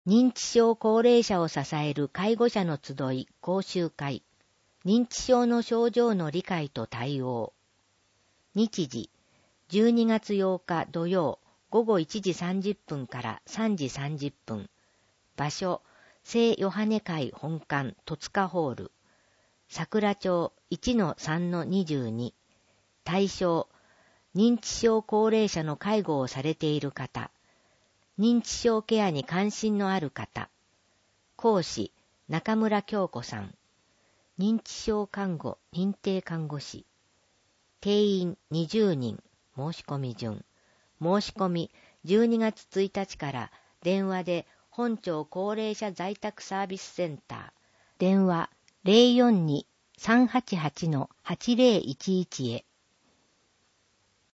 認知症高齢者を支える介護者の集い講習会。認知症の症状の理解と対応。日時、12月8日土曜午後1時30分から3時30分。場所、聖ヨハネ会本館戸塚ホール。桜町 1-3-22。対象、認知症高齢者の介護をされている方。認知症ケアに関心のある方。講師、中村京子さん。認知症看護認定看護師。定員20人。申し込み順。申し込み12月1日から電話で本町高齢者在宅サービスセンター。電話 042-388-8011 へ。